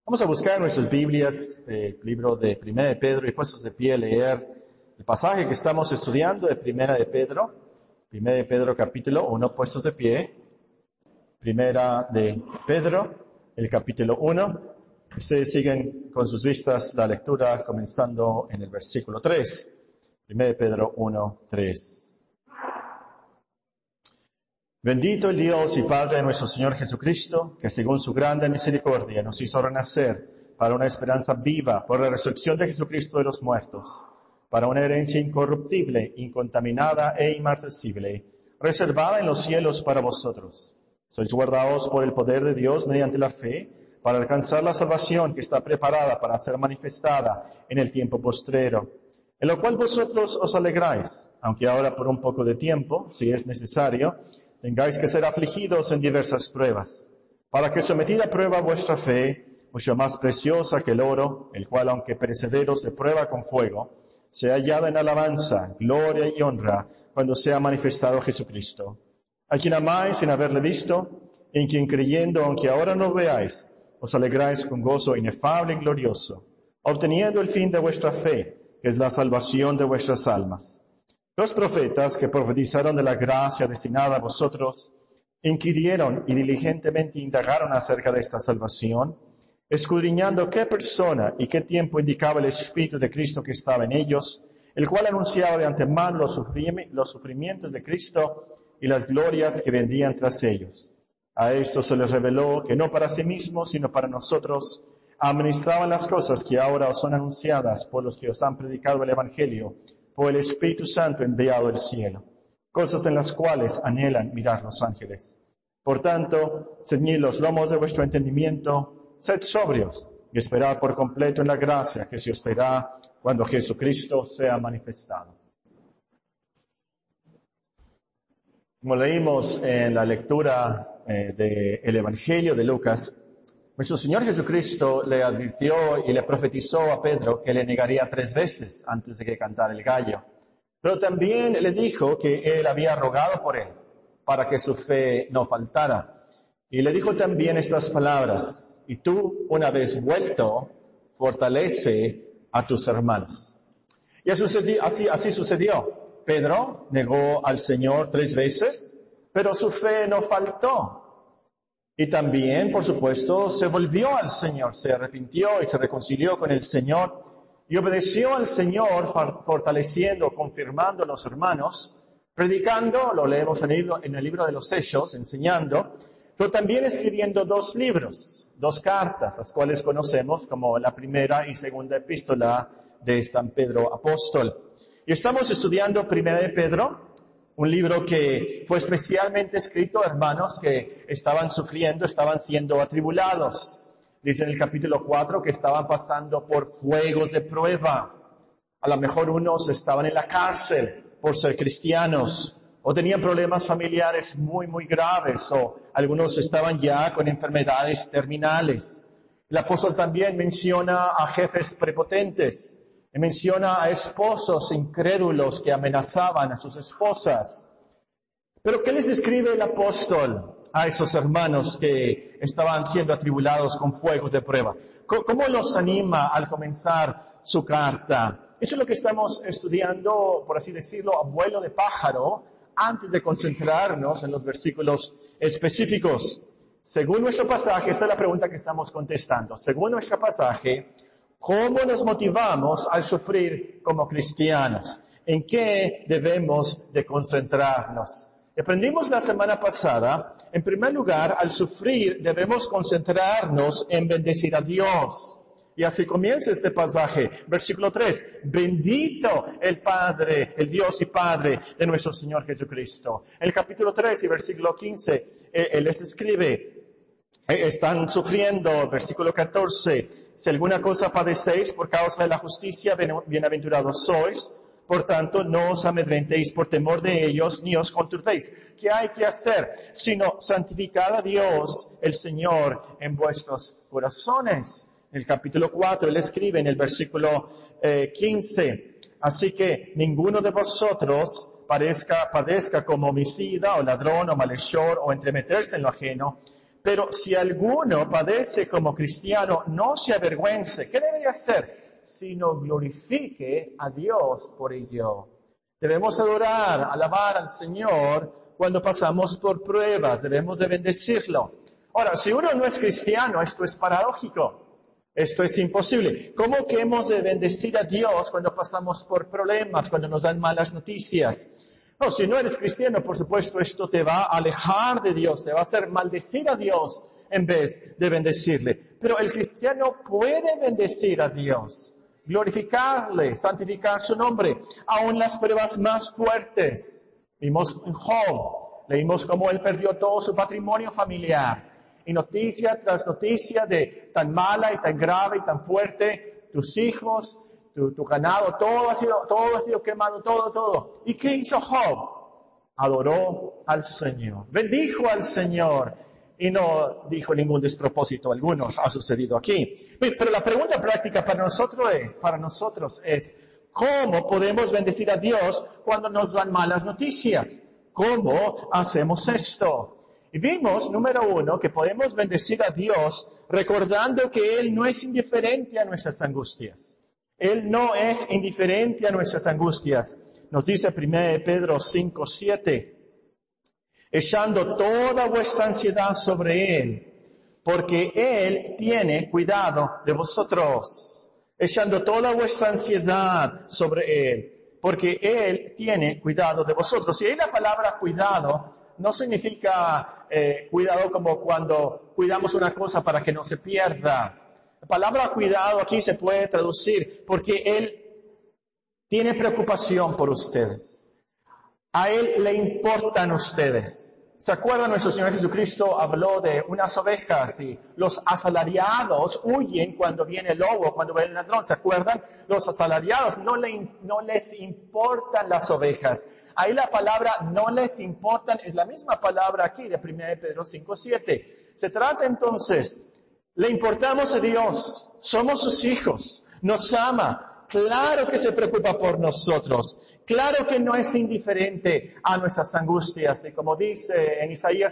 Vamos a buscar en nuestras Biblias el libro de Primera de Pedro y puestos de pie a leer el pasaje que estamos estudiando de Primera de Pedro capítulo 1, puestos de pie. Primera de Pedro, el capítulo 1. Ustedes siguen con sus vistas la lectura comenzando en el versículo 3. Primera de Pedro 1, 3. Bendito el Dios y Padre de nuestro Señor Jesucristo, que según su grande misericordia nos hizo renacer para una esperanza viva por la resurrección de Jesucristo de los muertos, para una herencia incorruptible, incontaminada e inmarcesible, reservada en los cielos para vosotros. Sois guardados por el poder de Dios mediante la fe, para alcanzar la salvación que está preparada para ser manifestada en el tiempo postrero, en lo cual vosotros os alegráis, aunque ahora por un poco de tiempo, si es necesario, tengáis que ser afligidos en diversas pruebas, para que sometida a prueba vuestra fe, mucho más preciosa que el oro, el cual aunque perecedero se prueba con fuego, sea hallada en alabanza, gloria y honra cuando sea manifestado Jesucristo, a quien amáis sin haberle visto, en quien creyendo, aunque ahora no veáis, os alegráis con gozo inefable y glorioso, obteniendo el fin de vuestra fe, que es la salvación de vuestras almas. Los profetas que profetizaron de la gracia destinada a vosotros, inquirieron y diligentemente indagaron acerca de esta salvación, escudriñando qué persona y qué tiempo indicaba el Espíritu de Cristo que estaba en ellos, el cual anunciaba de antemano los sufrimientos de Cristo y las glorias que vendrían tras ellos. A esto se les reveló que no para sí mismos, sino para nosotros, administraban las cosas que ahora os son anunciadas por los que os han predicado el Evangelio, por el Espíritu Santo enviado del cielo, cosas en las cuales anhelan mirar los ángeles. Por tanto, ceñid los lomos de vuestro entendimiento, sed sobrios y esperad por completo en la gracia que se os dará cuando Jesucristo sea manifestado. Como leímos en la lectura del Evangelio de Lucas, nuestro Señor Jesucristo le advirtió y le profetizó a Pedro que le negaría 3 veces antes de que cantara el gallo. Pero también le dijo que él había rogado por él para que su fe no faltara. Y le dijo también estas palabras: y tú, una vez vuelto, fortalece a tus hermanos. Y así sucedió. Pedro negó al Señor 3 veces, pero su fe no faltó. Y también, por supuesto, se volvió al Señor, se arrepintió y se reconcilió con el Señor y obedeció al Señor, fortaleciendo, confirmando a los hermanos, predicando, lo leemos en el libro de los Hechos, enseñando, pero también escribiendo 2 libros, 2 cartas, las cuales conocemos como la primera y segunda epístola de San Pedro Apóstol. Y estamos estudiando Primera de Pedro, un libro que fue especialmente escrito a hermanos que estaban sufriendo, estaban siendo atribulados. Dice en el capítulo 4 que estaban pasando por fuegos de prueba. A lo mejor unos estaban en la cárcel por ser cristianos, o tenían problemas familiares muy, muy graves, o algunos estaban ya con enfermedades terminales. El apóstol también menciona a jefes prepotentes, y menciona a esposos incrédulos que amenazaban a sus esposas. Pero ¿qué les escribe el apóstol a esos hermanos que estaban siendo atribulados con fuegos de prueba? ¿Cómo los anima al comenzar su carta? Eso es lo que estamos estudiando, por así decirlo, a vuelo de pájaro, antes de concentrarnos en los versículos específicos. Según nuestro pasaje, esta es la pregunta que estamos contestando. Según nuestro pasaje, ¿cómo nos motivamos al sufrir como cristianos? ¿En qué debemos de concentrarnos? Aprendimos la semana pasada, en primer lugar, al sufrir debemos concentrarnos en bendecir a Dios. Y así comienza este pasaje, versículo 3. Bendito el Padre, el Dios y Padre de nuestro Señor Jesucristo. En el capítulo 3 y versículo 15, Él les escribe, están sufriendo, versículo 14, si alguna cosa padecéis por causa de la justicia, bienaventurados sois. Por tanto, no os amedrentéis por temor de ellos, ni os conturbéis. ¿Qué hay que hacer? Sino santificad a Dios, el Señor, en vuestros corazones. En el capítulo 4, Él escribe en el versículo 15, así que ninguno de vosotros padezca como homicida, o ladrón, o malhechor, o entremeterse en lo ajeno, Pero si alguno padece como cristiano, no se avergüence. ¿Qué debe de hacer? Sino glorifique a Dios por ello. Debemos adorar, alabar al Señor cuando pasamos por pruebas. Debemos de bendecirlo. Ahora, si uno no es cristiano, esto es paradójico. Esto es imposible. ¿Cómo que hemos de bendecir a Dios cuando pasamos por problemas, cuando nos dan malas noticias? No, si no eres cristiano, por supuesto, esto te va a alejar de Dios, te va a hacer maldecir a Dios en vez de bendecirle. Pero el cristiano puede bendecir a Dios, glorificarle, santificar su nombre, aun las pruebas más fuertes. Vimos en Job, leímos cómo él perdió todo su patrimonio familiar. Y noticia tras noticia de tan mala y tan grave y tan fuerte, tus hijos, tu ganado, todo ha sido quemado, todo. ¿Y qué hizo Job? Adoró al Señor, bendijo al Señor y no dijo ningún despropósito. Algunos ha sucedido aquí. Pero la pregunta práctica para nosotros es, ¿cómo podemos bendecir a Dios cuando nos dan malas noticias? ¿Cómo hacemos esto? Y vimos, número 1, que podemos bendecir a Dios recordando que Él no es indiferente a nuestras angustias. Él no es indiferente a nuestras angustias. Nos dice 1 Pedro 5:7, echando toda vuestra ansiedad sobre Él, porque Él tiene cuidado de vosotros. Echando toda vuestra ansiedad sobre Él, porque Él tiene cuidado de vosotros. Y ahí la palabra cuidado no significa cuidado como cuando cuidamos una cosa para que no se pierda. La palabra cuidado aquí se puede traducir porque Él tiene preocupación por ustedes. A Él le importan ustedes. ¿Se acuerdan? Nuestro Señor Jesucristo habló de unas ovejas y los asalariados huyen cuando viene el lobo, cuando viene el ladrón. ¿Se acuerdan? Los asalariados no les importan las ovejas. Ahí la palabra no les importan es la misma palabra aquí de 1 Pedro 5:7. Se trata entonces, le importamos a Dios, somos sus hijos, nos ama, claro que se preocupa por nosotros. Claro que no es indiferente a nuestras angustias. Y como dice en Isaías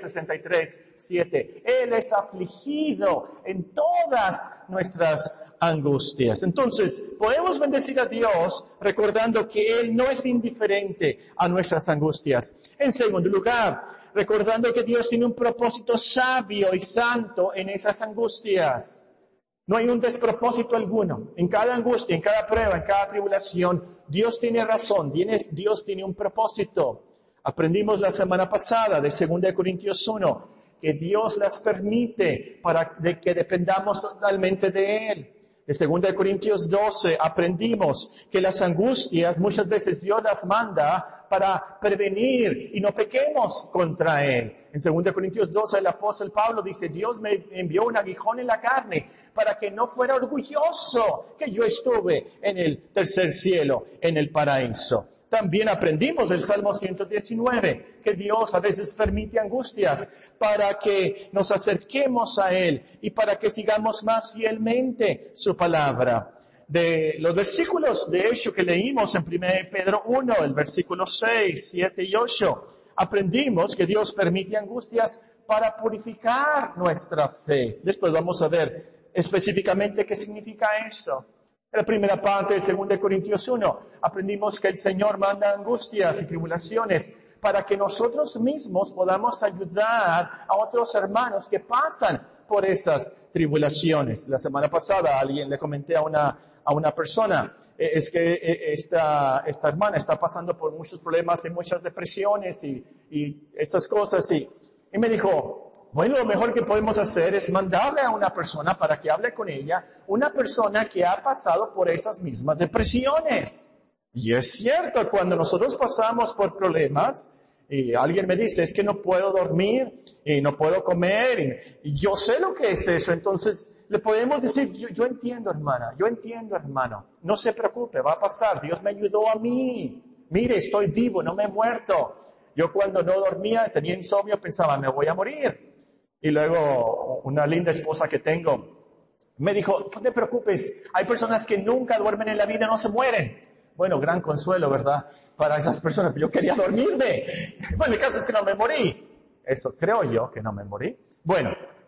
63:7, Él es afligido en todas nuestras angustias. Entonces, podemos bendecir a Dios recordando que Él no es indiferente a nuestras angustias. En segundo lugar, recordando que Dios tiene un propósito sabio y santo en esas angustias. No hay un despropósito alguno. En cada angustia, en cada prueba, en cada tribulación, Dios tiene razón, Dios tiene un propósito. Aprendimos la semana pasada de 2 Corintios 1, que Dios las permite para que dependamos totalmente de Él. De 2 Corintios 12 aprendimos que las angustias muchas veces Dios las manda para prevenir y no pequemos contra Él. En 2 Corintios 12 el apóstol Pablo dice, Dios me envió un aguijón en la carne para que no fuera orgulloso que yo estuve en el tercer cielo, en el paraíso. También aprendimos del Salmo 119 que Dios a veces permite angustias para que nos acerquemos a Él y para que sigamos más fielmente su palabra. De los versículos de hecho que leímos en 1 Pedro 1, el versículo 6, 7 y 8, aprendimos que Dios permite angustias para purificar nuestra fe. Después vamos a ver específicamente qué significa eso. En la primera parte de 2 Corintios 1, aprendimos que el Señor manda angustias y tribulaciones para que nosotros mismos podamos ayudar a otros hermanos que pasan por esas tribulaciones. La semana pasada alguien le comenté a una persona, es que esta hermana está pasando por muchos problemas y muchas depresiones y estas cosas y me dijo, bueno, lo mejor que podemos hacer es mandarle a una persona para que hable con ella, una persona que ha pasado por esas mismas depresiones. Y es cierto, cuando nosotros pasamos por problemas, y alguien me dice, es que no puedo dormir, y no puedo comer, y yo sé lo que es eso, entonces le podemos decir, yo entiendo hermana, yo entiendo hermano, no se preocupe, va a pasar, Dios me ayudó a mí, mire, estoy vivo, no me he muerto. Yo cuando no dormía, tenía insomnio, pensaba, me voy a morir. Y luego una linda esposa que tengo me dijo, no te preocupes, hay personas que nunca duermen en la vida, no se mueren. Bueno, gran consuelo, ¿verdad? Para esas personas, yo quería dormirme. Bueno, el caso es que no me morí. Eso creo yo, que no me morí. Bueno,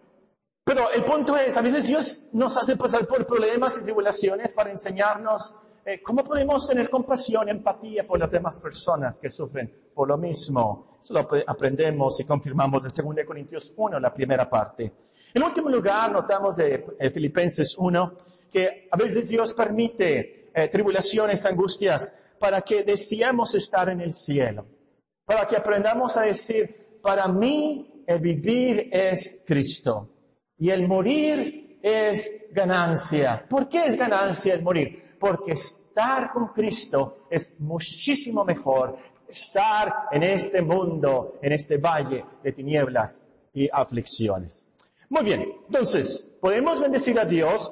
Pero el punto es, a veces Dios nos hace pasar por problemas y tribulaciones para enseñarnos cómo podemos tener compasión, empatía por las demás personas que sufren por lo mismo. Eso lo aprendemos y confirmamos de 2 Corintios 1, la primera parte. En último lugar, notamos de Filipenses 1 que a veces Dios permite tribulaciones, angustias, para que deseemos estar en el cielo. Para que aprendamos a decir, para mí el vivir es Cristo y el morir es ganancia. ¿Por qué es ganancia el morir? Porque estar con Cristo es muchísimo mejor estar en este mundo, en este valle de tinieblas y aflicciones. Muy bien, entonces, podemos bendecir a Dios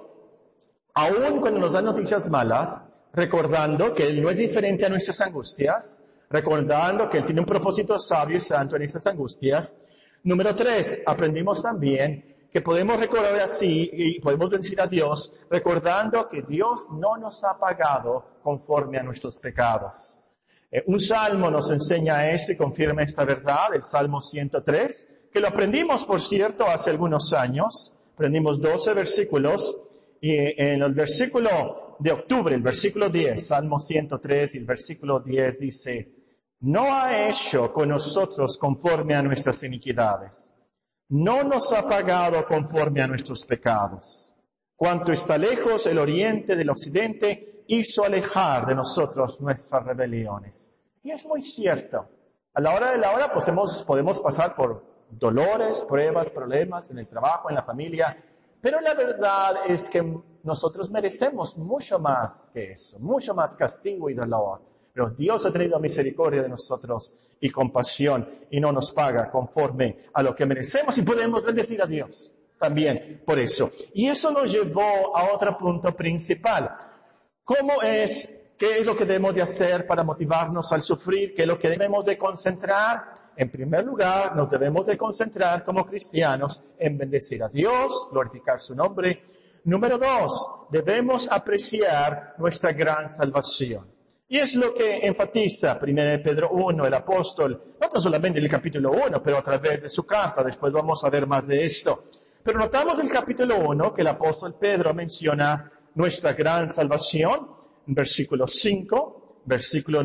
aún cuando nos dan noticias malas, recordando que Él no es diferente a nuestras angustias, recordando que Él tiene un propósito sabio y santo en estas angustias. Número 3, aprendimos también que podemos recordar así y podemos bendecir a Dios recordando que Dios no nos ha pagado conforme a nuestros pecados. Un salmo nos enseña esto y confirma esta verdad, el Salmo 103, que lo aprendimos, por cierto, hace algunos años. Aprendimos 12 versículos y en el versículo de octubre, el versículo 10, Salmo 103 y el versículo 10 dice, no ha hecho con nosotros conforme a nuestras iniquidades. No nos ha pagado conforme a nuestros pecados. Cuanto está lejos el oriente del occidente, hizo alejar de nosotros nuestras rebeliones. Y es muy cierto. A la hora de la hora podemos pasar por dolores, pruebas, problemas en el trabajo, en la familia, pero la verdad es que nosotros merecemos mucho más que eso, mucho más castigo y dolor. Pero Dios ha tenido misericordia de nosotros y compasión y no nos paga conforme a lo que merecemos y podemos bendecir a Dios también por eso. Y eso nos llevó a otro punto principal. ¿Qué es lo que debemos de hacer para motivarnos al sufrir? ¿Qué es lo que debemos de concentrar? En primer lugar, nos debemos de concentrar como cristianos en bendecir a Dios, glorificar su nombre. Número 2, debemos apreciar nuestra gran salvación. Y es lo que enfatiza 1 Pedro 1, el apóstol, no tan solamente en el capítulo 1, pero a través de su carta, después vamos a ver más de esto. Pero notamos en el capítulo 1 que el apóstol Pedro menciona nuestra gran salvación, en versículo 5, versículo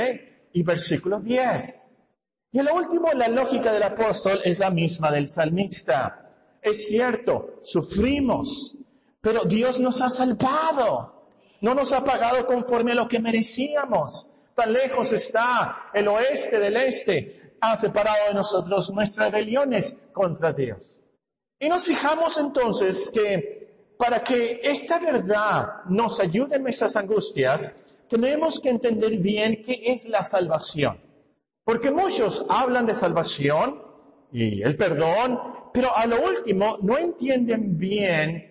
9 y versículo 10. Y en lo último, la lógica del apóstol es la misma del salmista. Es cierto, sufrimos, pero Dios nos ha salvado. No nos ha pagado conforme a lo que merecíamos. Tan lejos está el oeste del este. Ha separado de nosotros nuestras rebeliones contra Dios. Y nos fijamos entonces que para que esta verdad nos ayude en nuestras angustias, tenemos que entender bien qué es la salvación. Porque muchos hablan de salvación y el perdón, pero a lo último no entienden bien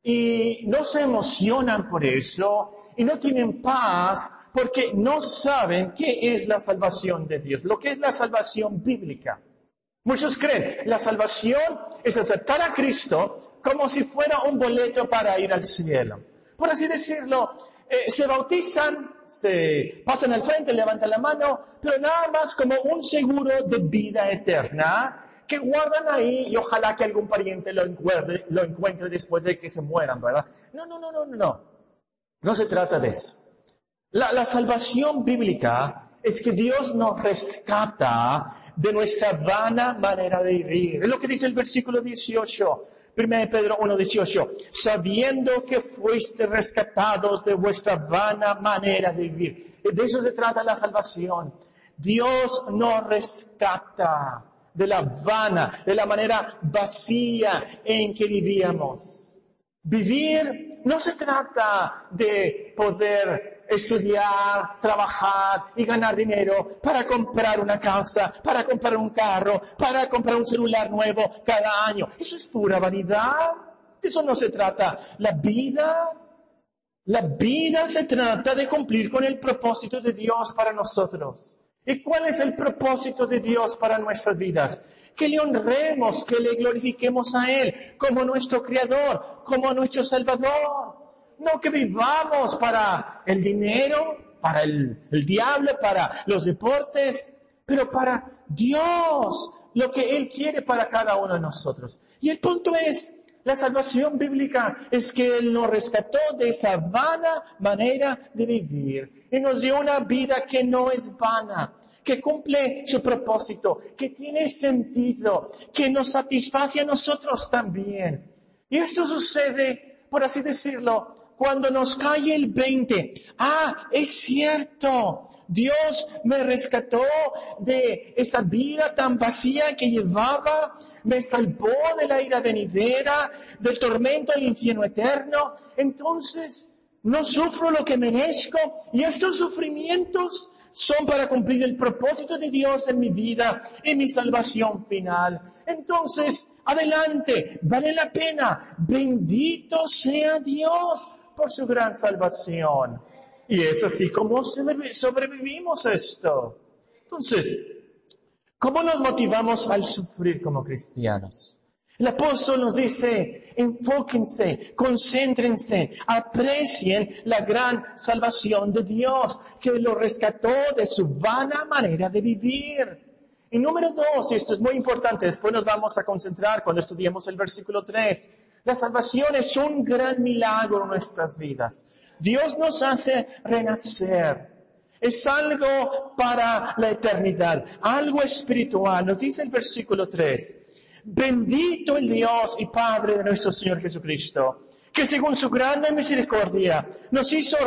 y no se emocionan por eso y no tienen paz porque no saben qué es la salvación de Dios, lo que es la salvación bíblica. Muchos creen, la salvación es aceptar a Cristo como si fuera un boleto para ir al cielo. Por así decirlo, se bautizan, se pasan al frente, levantan la mano, pero nada más como un seguro de vida eterna que guardan ahí y ojalá que algún pariente lo encuentre después de que se mueran, ¿verdad? No. No se trata de eso. La salvación bíblica es que Dios nos rescata de nuestra vana manera de vivir. Es lo que dice el versículo 18, 1 Pedro 1:18. Sabiendo que fuiste rescatados de vuestra vana manera de vivir. De eso se trata la salvación. Dios nos rescata de la vana, de la manera vacía en que vivíamos. Vivir no se trata de poder estudiar, trabajar y ganar dinero para comprar una casa, para comprar un carro, para comprar un celular nuevo cada año. Eso es pura vanidad. De eso no se trata. La vida se trata de cumplir con el propósito de Dios para nosotros. ¿Y cuál es el propósito de Dios para nuestras vidas? Que le honremos, que le glorifiquemos a Él como nuestro Creador, como nuestro Salvador. No que vivamos para el dinero, para el diablo, para los deportes, pero para Dios, lo que Él quiere para cada uno de nosotros. Y el punto es, La salvación bíblica es que Él nos rescató de esa vana manera de vivir y nos dio una vida que no es vana, que cumple su propósito, que tiene sentido, que nos satisface a nosotros también. Y esto sucede, por así decirlo, cuando nos cae el 20. Es cierto, Dios me rescató de esa vida tan vacía que llevaba, me salvó de la ira venidera, del tormento del infierno eterno. Entonces, no sufro lo que merezco, y estos sufrimientos son para cumplir el propósito de Dios en mi vida y mi salvación final. Entonces, adelante, vale la pena. Bendito sea Dios por su gran salvación. Y es así como sobrevivimos esto. Entonces, ¿cómo nos motivamos al sufrir como cristianos? El apóstol nos dice, enfóquense, concéntrense, aprecien la gran salvación de Dios, que lo rescató de su vana manera de vivir. Y número 2, y esto es muy importante, después nos vamos a concentrar cuando estudiemos el versículo 3. La salvación es un gran milagro en nuestras vidas. Dios nos hace renacer. Es algo para la eternidad, algo espiritual. Nos dice el versículo 3. Bendito el Dios y Padre de nuestro Señor Jesucristo, que según su grande misericordia nos hizo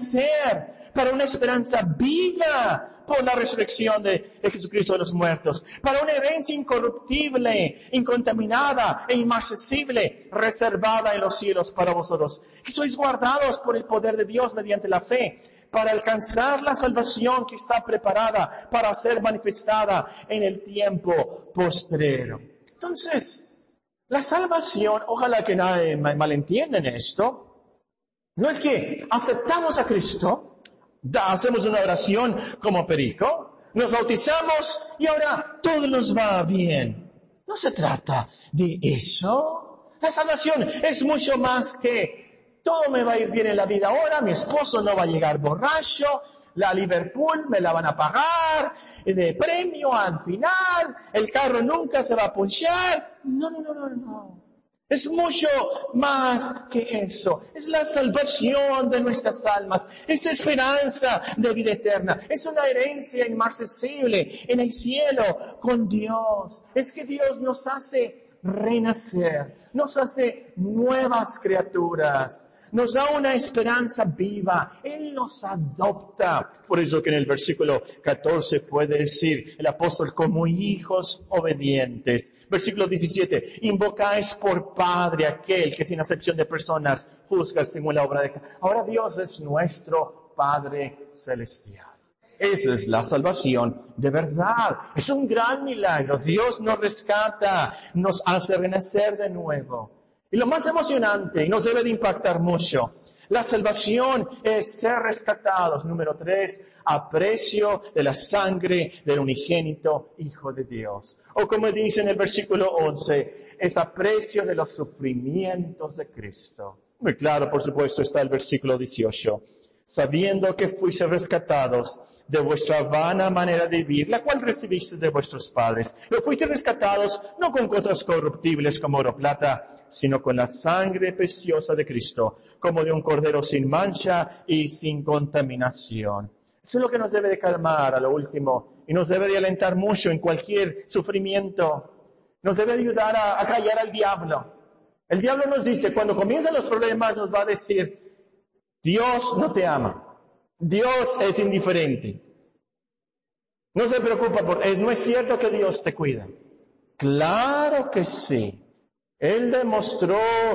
renacer para una esperanza viva por la resurrección de Jesucristo de los muertos, para una herencia incorruptible, incontaminada e inmarcesible, reservada en los cielos para vosotros, que sois guardados por el poder de Dios mediante la fe, para alcanzar la salvación que está preparada para ser manifestada en el tiempo postrero. Entonces, la salvación, ojalá que nadie malentienda en esto, no es que aceptamos a Cristo, hacemos una oración como Perico, nos bautizamos y ahora todo nos va bien. No se trata de eso. La salvación es mucho más que todo me va a ir bien en la vida ahora, mi esposo no va a llegar borracho, la Liverpool me la van a pagar de premio al final, el carro nunca se va a ponchar. No. Es mucho más que eso. Es la salvación de nuestras almas. Es esperanza de vida eterna. Es una herencia inmarcesible en el cielo con Dios. Es que Dios nos hace renacer, nos hace nuevas criaturas. Nos da una esperanza viva. Él nos adopta. Por eso que en el versículo 14 puede decir el apóstol, como hijos obedientes. Versículo 17, invocáis por Padre aquel que sin acepción de personas juzga según la obra de cada. Ahora Dios es nuestro Padre celestial. Esa es la salvación de verdad. Es un gran milagro. Dios nos rescata, nos hace renacer de nuevo. Y lo más emocionante, y nos debe de impactar mucho, la salvación es ser rescatados. Número 3, aprecio de la sangre del unigénito Hijo de Dios. O como dice en el versículo 11, es aprecio de los sufrimientos de Cristo. Muy claro, por supuesto, está el versículo 18. Sabiendo que fuiste rescatados de vuestra vana manera de vivir, la cual recibiste de vuestros padres. Pero fuiste rescatados no con cosas corruptibles como oro o plata, sino con la sangre preciosa de Cristo, como de un cordero sin mancha y sin contaminación. Eso es lo que nos debe de calmar a lo último, y nos debe de alentar mucho en cualquier sufrimiento. Nos debe de ayudar a callar al diablo. El diablo nos dice, cuando comienzan los problemas, nos va a decir, Dios no te ama. Dios es indiferente. No se preocupa no es cierto que Dios te cuida. Claro que sí. Él demostró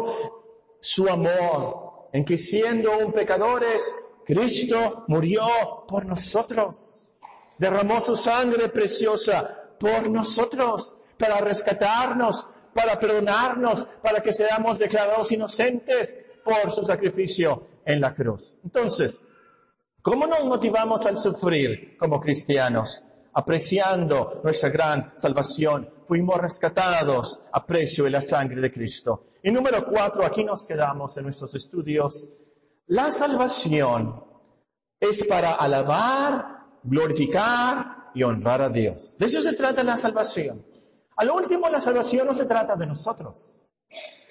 su amor en que siendo pecadores, Cristo murió por nosotros. Derramó su sangre preciosa por nosotros, para rescatarnos, para perdonarnos, para que seamos declarados inocentes por su sacrificio en la cruz. Entonces, ¿cómo nos motivamos al sufrir como cristianos? Apreciando nuestra gran salvación. Fuimos rescatados a precio de la sangre de Cristo. Y número 4, aquí nos quedamos en nuestros estudios. La salvación es para alabar, glorificar y honrar a Dios. De eso se trata la salvación. A lo último, la salvación no se trata de nosotros.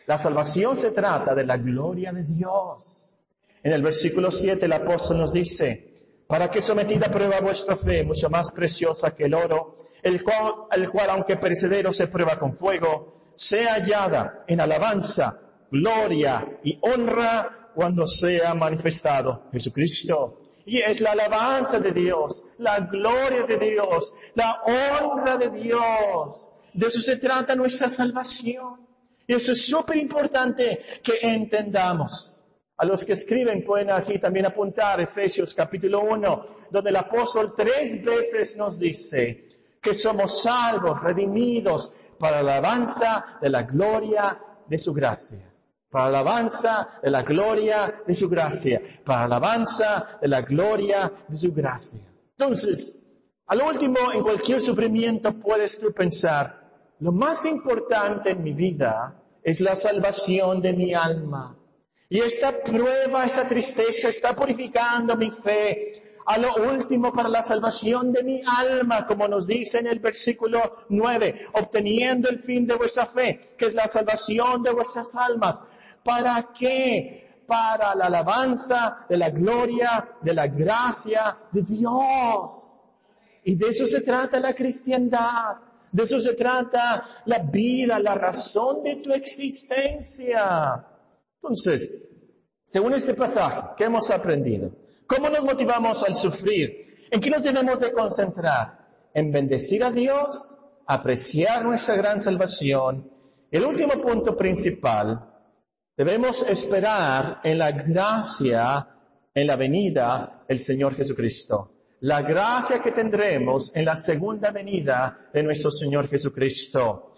La salvación se trata de la gloria de Dios. En el versículo 7 el apóstol nos dice, para que sometida a prueba vuestra fe, mucho más preciosa que el oro, el cual aunque perecedero se prueba con fuego, sea hallada en alabanza, gloria y honra cuando sea manifestado Jesucristo. Y es la alabanza de Dios, la gloria de Dios, la honra de Dios. De eso se trata nuestra salvación. Y esto es súper importante que entendamos. A los que escriben pueden aquí también apuntar Efesios capítulo 1, donde el apóstol 3 veces nos dice que somos salvos, redimidos, para la alabanza de la gloria de su gracia. Para la alabanza de la gloria de su gracia. Para la alabanza de la gloria de su gracia. Entonces, al último, en cualquier sufrimiento puedes tú pensar, lo más importante en mi vida es la salvación de mi alma. Y esta prueba, esta tristeza está purificando mi fe. A lo último, para la salvación de mi alma, como nos dice en el versículo 9, obteniendo el fin de vuestra fe, que es la salvación de vuestras almas. ¿Para qué? Para la alabanza de la gloria, de la gracia de Dios. Y de eso se trata la cristiandad. De eso se trata la vida, la razón de tu existencia. Entonces, según este pasaje, ¿qué hemos aprendido? ¿Cómo nos motivamos al sufrir? ¿En qué nos debemos de concentrar? En bendecir a Dios, apreciar nuestra gran salvación. El último punto principal, debemos esperar en la gracia, en la venida del Señor Jesucristo. La gracia que tendremos en la segunda venida de nuestro Señor Jesucristo.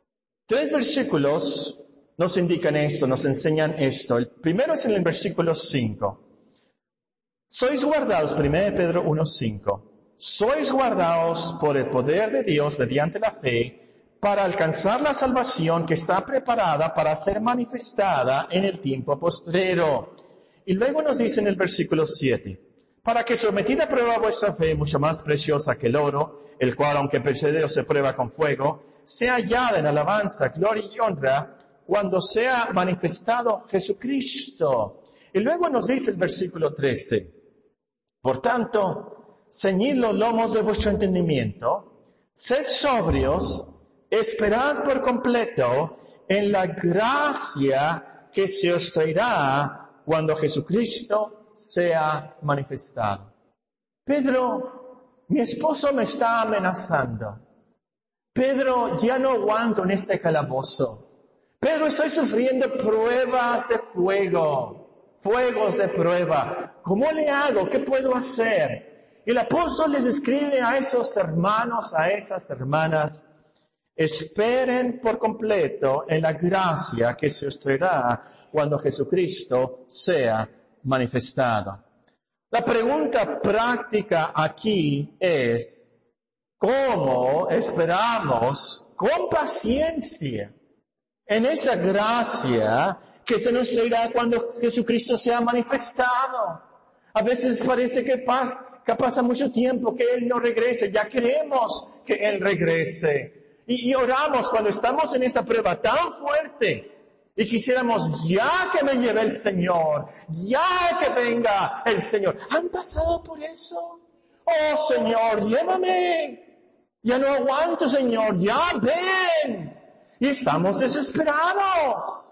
3 versículos nos indican esto, nos enseñan esto. El primero es en el versículo 5. Sois guardados, 1 Pedro 1:5. Sois guardados por el poder de Dios mediante la fe para alcanzar la salvación que está preparada para ser manifestada en el tiempo postrero. Y luego nos dice en el versículo 7, para que sometida a prueba vuestra fe, mucho más preciosa que el oro, el cual aunque perecedero se prueba con fuego, sea hallada en alabanza, gloria y honra, cuando sea manifestado Jesucristo. Y luego nos dice el versículo 13, por tanto, ceñid los lomos de vuestro entendimiento, sed sobrios, esperad por completo en la gracia que se os traerá cuando Jesucristo sea manifestado. Pedro, mi esposo me está amenazando. Pedro, ya no aguanto en este calabozo. Pedro, estoy sufriendo pruebas de fuego, fuegos de prueba. ¿Cómo le hago? ¿Qué puedo hacer? Y el apóstol les escribe a esos hermanos, a esas hermanas, esperen por completo en la gracia que se os traerá cuando Jesucristo sea manifestado. La pregunta práctica aquí es, ¿cómo esperamos con paciencia en esa gracia que se nos traerá cuando Jesucristo sea manifestado? A veces parece que pasa mucho tiempo que Él no regrese. Ya queremos que Él regrese. Y oramos cuando estamos en esa prueba tan fuerte. Y quisiéramos ya que me lleve el Señor. Ya que venga el Señor. ¿Han pasado por eso? Oh Señor, llévame. Ya no aguanto, Señor. Ya ven. Y estamos desesperados.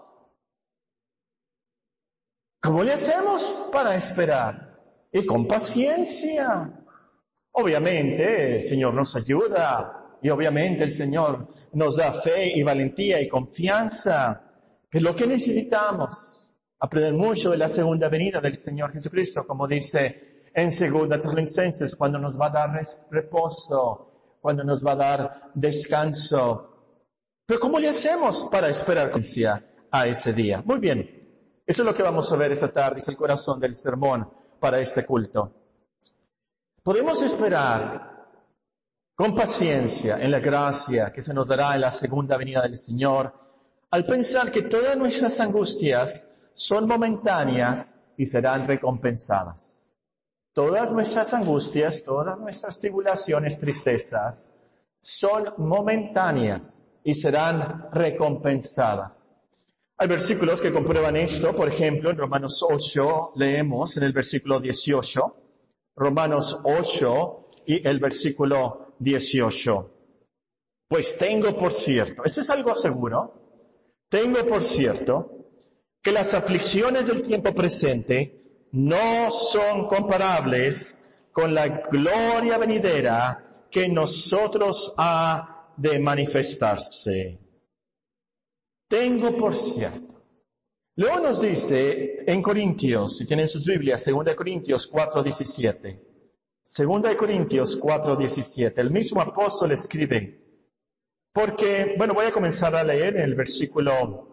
¿Cómo le hacemos para esperar? Y con paciencia. Obviamente el Señor nos ayuda. Y obviamente el Señor nos da fe y valentía y confianza. Es lo que necesitamos. Aprender mucho de la segunda venida del Señor Jesucristo, como dice en 2 Tesalonicenses, cuando nos va a dar reposo, cuando nos va a dar descanso. Pero ¿cómo le hacemos para esperar a ese día? Muy bien. Eso es lo que vamos a ver esta tarde, es el corazón del sermón para este culto. Podemos esperar con paciencia en la gracia que se nos dará en la segunda venida del Señor, al pensar que todas nuestras angustias son momentáneas y serán recompensadas. Todas nuestras angustias, todas nuestras tribulaciones, tristezas, son momentáneas y serán recompensadas. Hay versículos que comprueban esto. Por ejemplo, en Romanos 8 leemos en el versículo 18. Romanos 8 y el versículo 18. Pues tengo por cierto, esto es algo seguro, tengo por cierto que las aflicciones del tiempo presente no son comparables con la gloria venidera que en nosotros ha de manifestarse. Tengo por cierto. Luego nos dice en Corintios, si tienen sus Biblias, 2 Corintios 4:17. 2 Corintios 4:17. El mismo apóstol escribe, porque, voy a comenzar a leer en el versículo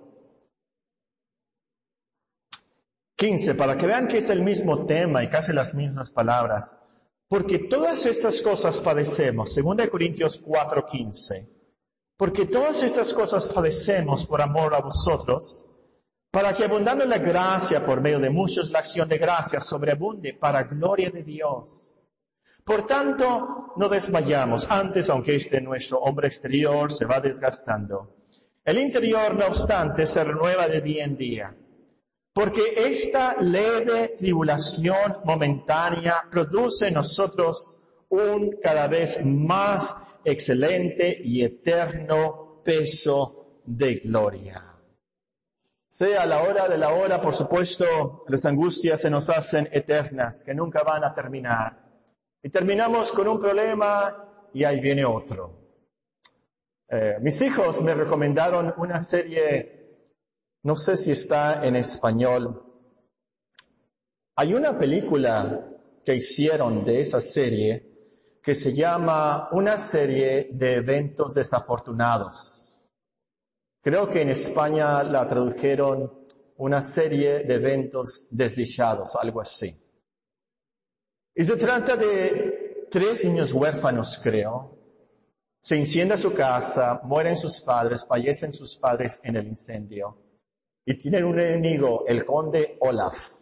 15, para que vean que es el mismo tema y casi las mismas palabras. Porque todas estas cosas padecemos, 2 Corintios 4:15. Porque todas estas cosas padecemos por amor a vosotros, para que abundando la gracia por medio de muchos, la acción de gracia sobreabunde para gloria de Dios. Por tanto, no desmayamos antes, aunque nuestro hombre exterior se va desgastando. El interior, no obstante, se renueva de día en día. Porque esta leve tribulación momentánea produce en nosotros un cada vez más excelente y eterno peso de gloria. Sea a la hora de la hora, por supuesto, las angustias se nos hacen eternas, que nunca van a terminar. Y terminamos con un problema y ahí viene otro. Mis hijos me recomendaron una serie, no sé si está en español. Hay una película que hicieron de esa serie que se llama Una serie de eventos desafortunados. Creo que en España la tradujeron Una serie de eventos desdichados, algo así. Y se trata de 3 niños huérfanos, creo. Se incendia su casa, mueren sus padres, fallecen sus padres en el incendio. Y tienen un enemigo, el conde Olaf.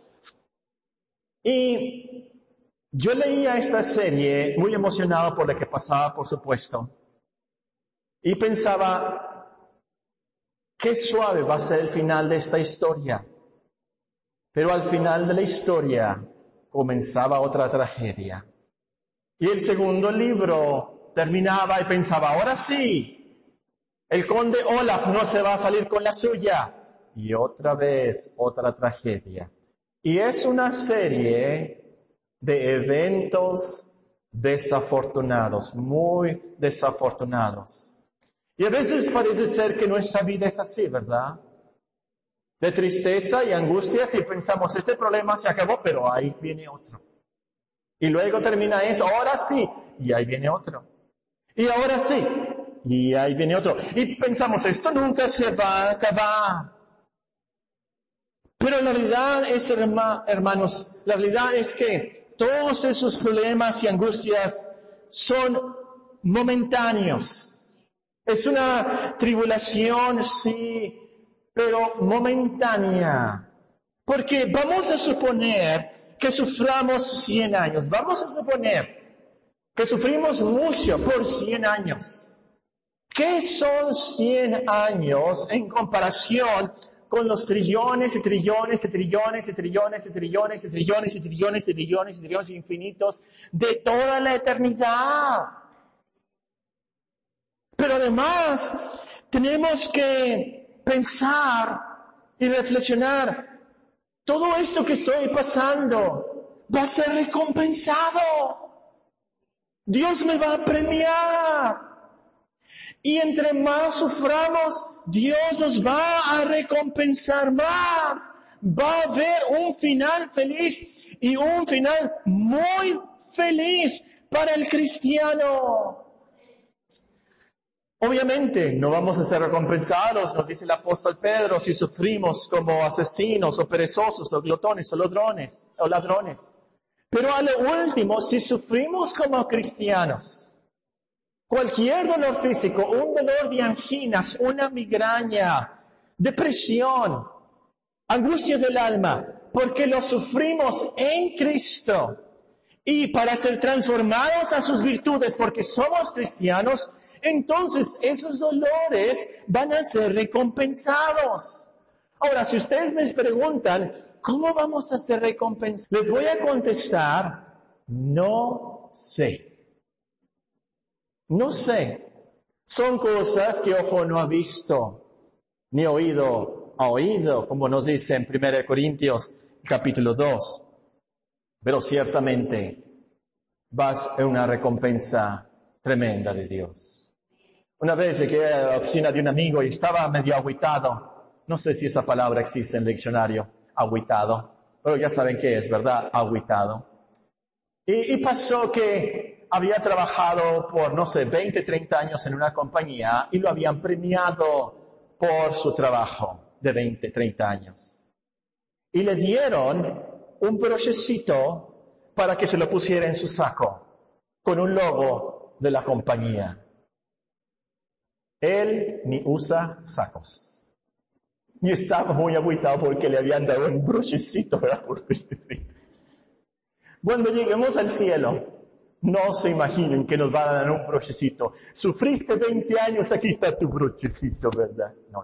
Y yo leía esta serie muy emocionado por lo que pasaba, por supuesto. Y pensaba, qué suave va a ser el final de esta historia. Pero al final de la historia comenzaba otra tragedia. Y el segundo libro terminaba y pensaba, ahora sí, el conde Olaf no se va a salir con la suya. Y otra vez, otra tragedia. Y es una serie de eventos desafortunados, muy desafortunados. Y a veces parece ser que nuestra vida es así, ¿verdad? De tristeza y angustias y pensamos, este problema se acabó, pero ahí viene otro. Y luego termina eso, ahora sí, y ahí viene otro. Y ahora sí, y ahí viene otro. Y pensamos, esto nunca se va a acabar. Pero la realidad es, hermanos, la realidad es que todos esos problemas y angustias son momentáneos. Es una tribulación, sí, pero momentánea. Porque vamos a suponer que suframos 100 años. Vamos a suponer que sufrimos mucho por 100 años. ¿Qué son 100 años en comparación con los trillones y trillones y trillones y trillones y trillones y trillones y trillones y trillones y trillones infinitos de toda la eternidad? Pero además, tenemos que pensar y reflexionar. Todo esto que estoy pasando va a ser recompensado. Dios me va a premiar. Y entre más suframos, Dios nos va a recompensar más. Va a haber un final feliz y un final muy feliz para el cristiano. Obviamente no vamos a ser recompensados, nos dice el apóstol Pedro, si sufrimos como asesinos o perezosos o glotones o ladrones. Pero a lo último, si sufrimos como cristianos, cualquier dolor físico, un dolor de anginas, una migraña, depresión, angustias del alma, porque lo sufrimos en Cristo. Y para ser transformados a sus virtudes, porque somos cristianos, entonces esos dolores van a ser recompensados. Ahora, si ustedes me preguntan, ¿cómo vamos a ser recompensados? Les voy a contestar, no sé. No sé. Son cosas que ojo no ha visto, ni oído ha oído, como nos dice en 1 Corintios capítulo 2. Pero ciertamente vas a una recompensa tremenda de Dios. Una vez llegué a la oficina de un amigo y estaba medio agüitado. No sé si esa palabra existe en el diccionario, agüitado. Pero ya saben qué es, ¿verdad? Agüitado. Y pasó que había trabajado por, 20, 30 años en una compañía y lo habían premiado por su trabajo de 20, 30 años. Y le dieron un brochecito para que se lo pusiera en su saco, con un logo de la compañía. Él ni usa sacos. Y estaba muy agüitado porque le habían dado un brochecito, ¿verdad? Cuando lleguemos al cielo, no se imaginen que nos van a dar un brochecito. Sufriste 20 años, aquí está tu brochecito, ¿verdad? No.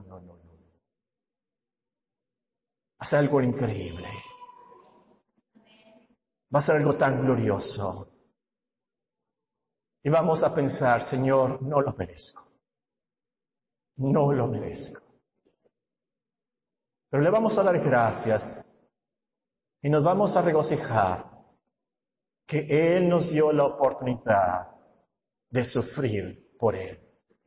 Va a ser algo increíble. Va a ser algo tan glorioso. Y vamos a pensar, Señor, no lo merezco. No lo merezco. Pero le vamos a dar gracias y nos vamos a regocijar que Él nos dio la oportunidad de sufrir por Él.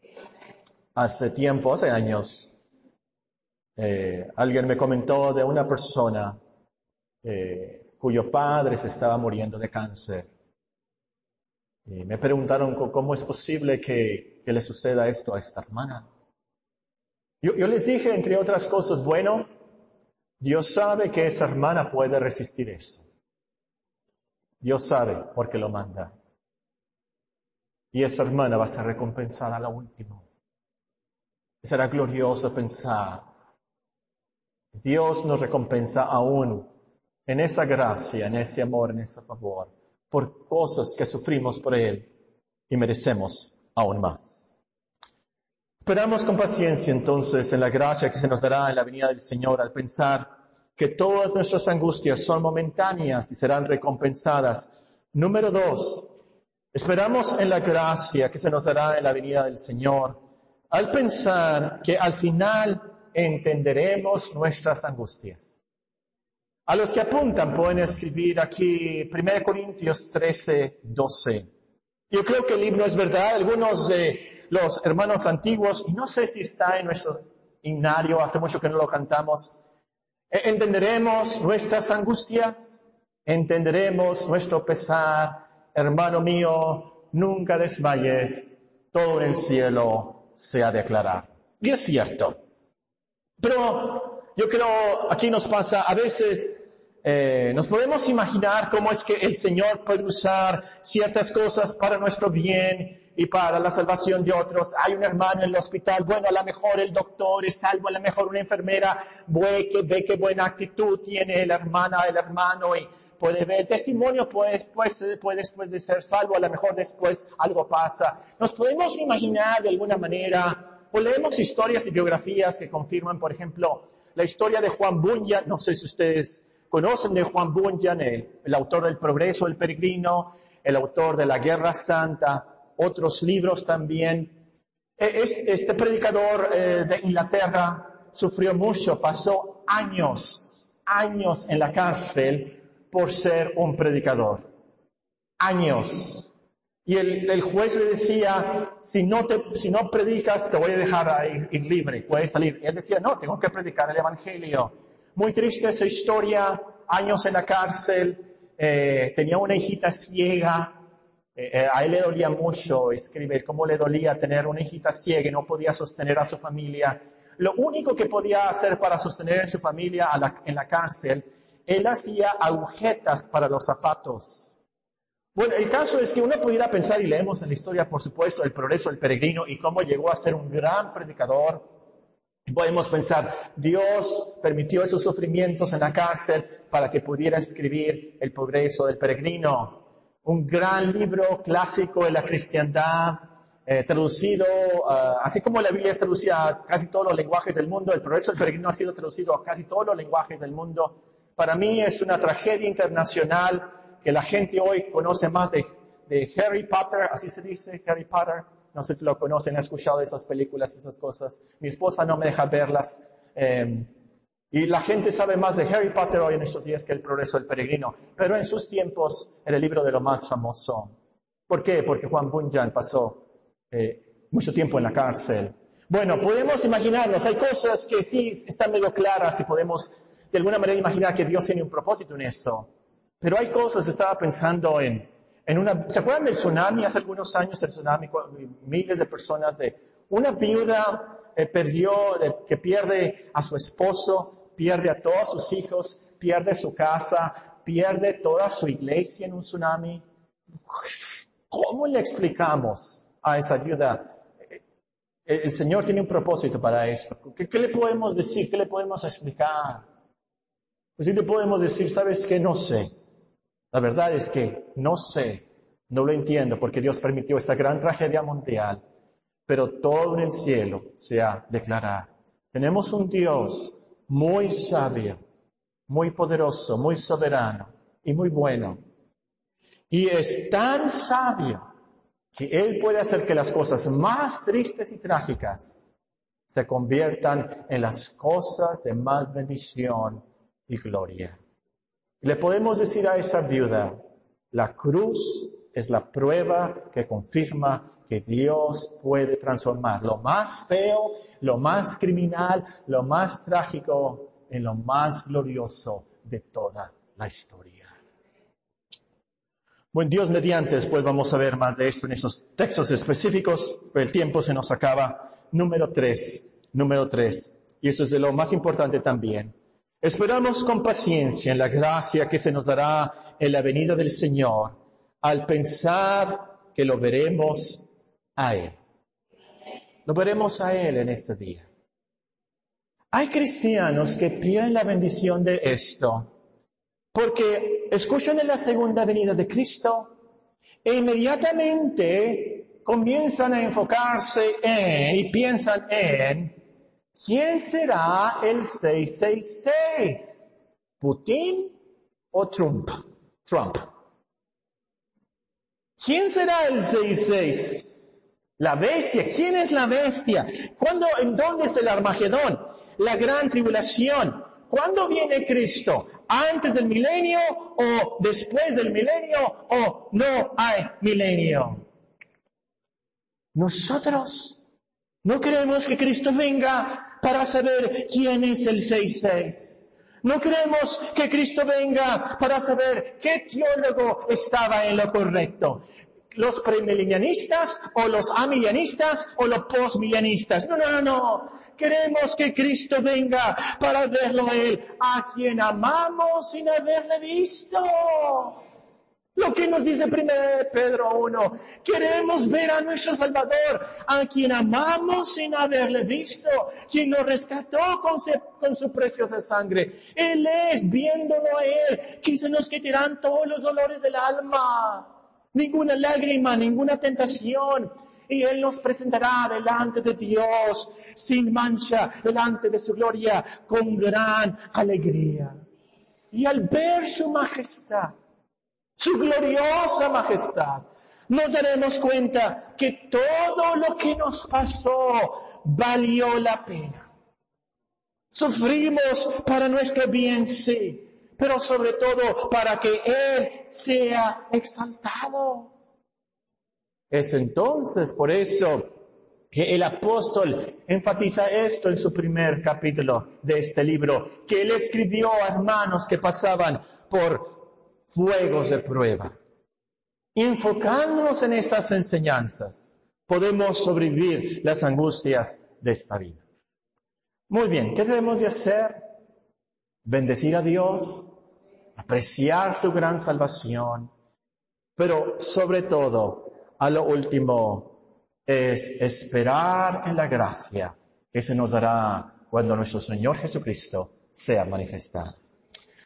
Hace años, alguien me comentó de una persona cuyo padre se estaba muriendo de cáncer. Y me preguntaron cómo es posible que le suceda esto a esta hermana. Yo les dije, entre otras cosas, bueno, Dios sabe que esa hermana puede resistir eso. Dios sabe porque lo manda. Y esa hermana va a ser recompensada a la última. Será glorioso pensar. Dios nos recompensa aún en esa gracia, en ese amor, en ese favor, por cosas que sufrimos por Él y merecemos aún más. Esperamos con paciencia entonces en la gracia que se nos dará en la venida del Señor al pensar que todas nuestras angustias son momentáneas y serán recompensadas. Número 2, esperamos en la gracia que se nos dará en la venida del Señor al pensar que al final entenderemos nuestras angustias. A los que apuntan pueden escribir aquí 1 Corintios 13, 12. Yo creo que el himno es verdad. Algunos de los hermanos antiguos, y no sé si está en nuestro himnario, hace mucho que no lo cantamos, entenderemos nuestras angustias, entenderemos nuestro pesar. Hermano mío, nunca desmayes, todo en el cielo se ha de aclarar. Y es cierto. Pero yo creo, aquí nos pasa, a veces nos podemos imaginar cómo es que el Señor puede usar ciertas cosas para nuestro bien y para la salvación de otros. Hay un hermano en el hospital, bueno, a lo mejor el doctor es salvo, a lo mejor una enfermera ve qué buena actitud tiene la hermana, el hermano, y puede ver el testimonio, pues después de ser salvo, a lo mejor después algo pasa. Nos podemos imaginar de alguna manera, o leemos historias y biografías que confirman, por ejemplo, la historia de Juan Bunyan. No sé si ustedes conocen de Juan Bunyan, el autor del Progreso del Peregrino, el autor de la Guerra Santa, otros libros también. Este predicador de Inglaterra sufrió mucho, pasó años en la cárcel por ser un predicador. Años. Y el juez le decía, si no predicas, te voy a dejar ir libre, puedes salir. Y él decía, no, tengo que predicar el Evangelio. Muy triste esa historia, años en la cárcel, tenía una hijita ciega, a él le dolía mucho, escribe cómo le dolía tener una hijita ciega y no podía sostener a su familia. Lo único que podía hacer para sostener a su familia en la cárcel, él hacía agujetas para los zapatos. Bueno, el caso es que uno pudiera pensar, y leemos en la historia, por supuesto, el progreso del peregrino y cómo llegó a ser un gran predicador. Podemos pensar, Dios permitió esos sufrimientos en la cárcel para que pudiera escribir el progreso del peregrino. Un gran libro clásico de la cristiandad, traducido, así como la Biblia es traducida a casi todos los lenguajes del mundo, el Progreso del Peregrino ha sido traducido a casi todos los lenguajes del mundo. Para mí es una tragedia internacional que la gente hoy conoce más de Harry Potter, así se dice, Harry Potter. No sé si lo conocen, he escuchado de esas películas, esas cosas. Mi esposa no me deja verlas. Y la gente sabe más de Harry Potter hoy en estos días que el Progreso del Peregrino. Pero en sus tiempos era el libro de lo más famoso. ¿Por qué? Porque Juan Bunyan pasó mucho tiempo en la cárcel. Bueno, podemos imaginarnos, hay cosas que sí están medio claras y podemos de alguna manera imaginar que Dios tiene un propósito en eso. Pero hay cosas, estaba pensando en ¿se acuerdan del tsunami hace algunos años? El tsunami, miles de personas, una viuda que pierde a su esposo, pierde a todos sus hijos, pierde su casa, pierde toda su iglesia en un tsunami. ¿Cómo le explicamos a esa viuda? El Señor tiene un propósito para esto. ¿Qué le podemos decir? ¿Qué le podemos explicar? Pues sí le podemos decir, ¿sabes qué? No sé. La verdad es que no sé, no lo entiendo, porque Dios permitió esta gran tragedia mundial, pero todo en el cielo se ha declarado. Tenemos un Dios muy sabio, muy poderoso, muy soberano y muy bueno. Y es tan sabio que Él puede hacer que las cosas más tristes y trágicas se conviertan en las cosas de más bendición y gloria. Le podemos decir a esa viuda, la cruz es la prueba que confirma que Dios puede transformar lo más feo, lo más criminal, lo más trágico en lo más glorioso de toda la historia. Bueno, Dios mediante, después vamos a ver más de esto en esos textos específicos, pero el tiempo se nos acaba. Número 3. Y eso es de lo más importante también. Esperamos con paciencia en la gracia que se nos dará en la venida del Señor, al pensar que lo veremos a Él. Lo veremos a Él en este día. Hay cristianos que pierden la bendición de esto, porque escuchan de la segunda venida de Cristo e inmediatamente comienzan a enfocarse y piensan en ¿quién será el 666? ¿Putin o Trump? ¿Quién será el 666? La bestia. ¿Quién es la bestia? ¿En dónde es el Armagedón? La gran tribulación. ¿Cuándo viene Cristo? ¿Antes del milenio o después del milenio o no hay milenio? Nosotros no queremos que Cristo venga para saber quién es el 666. No queremos que Cristo venga para saber qué teólogo estaba en lo correcto. Los premilenianistas o los amilianistas o los postmilianistas. No. Queremos que Cristo venga para verlo a Él, a quien amamos sin haberle visto. Lo que nos dice 1 Pedro 1, queremos ver a nuestro Salvador, a quien amamos sin haberle visto, quien nos rescató con su preciosa sangre. Él es, viéndolo a Él, que se nos quitarán todos los dolores del alma. Ninguna lágrima, ninguna tentación. Y Él nos presentará delante de Dios, sin mancha, delante de su gloria, con gran alegría. Y al ver su majestad, su gloriosa majestad, nos daremos cuenta que todo lo que nos pasó valió la pena. Sufrimos para nuestro bien, sí, pero sobre todo para que Él sea exaltado. Es entonces por eso que el apóstol enfatiza esto en su primer capítulo de este libro, que él escribió a hermanos que pasaban por fuegos de prueba. Enfocándonos en estas enseñanzas, podemos sobrevivir las angustias de esta vida. Muy bien, ¿qué debemos de hacer? Bendecir a Dios, apreciar su gran salvación, pero sobre todo, a lo último, es esperar en la gracia que se nos dará cuando nuestro Señor Jesucristo sea manifestado.